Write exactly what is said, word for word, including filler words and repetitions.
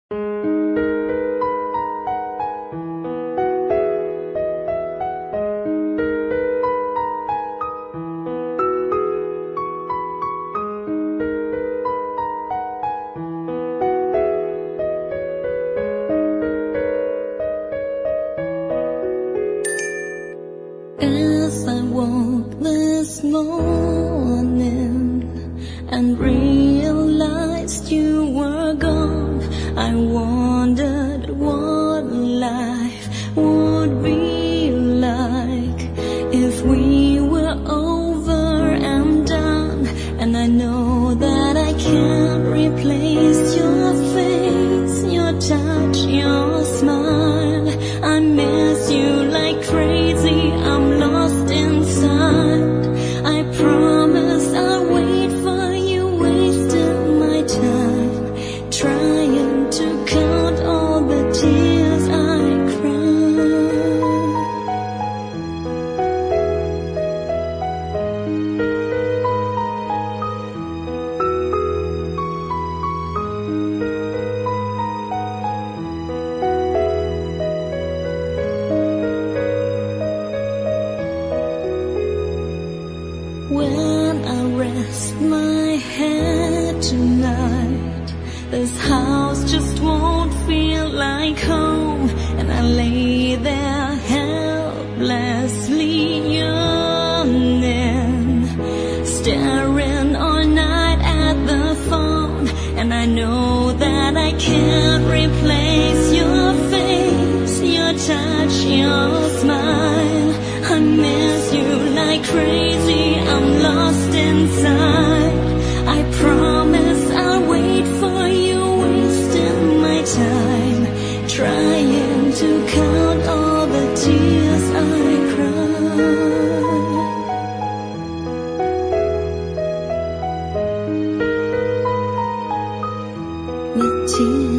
As I woke this morning and realized you were gone, I wondered what life would be like if we were over and done. And I know that I can't replace your face, your touch, your smile. I miss you like crazy, I'm lost inside. I promise I'll wait for you, wasting my time, trying to count all the tears I cried. When I rest my head tonight, this house just won't feel like home. And I lay there helplessly yearning, staring all night at the phone. And I know that I can't replace your face, your touch, your smile. I miss you like crazy, I'm lost inside. I promise I'll wait for you, wasting my time, trying to count all the tears I cried. The tears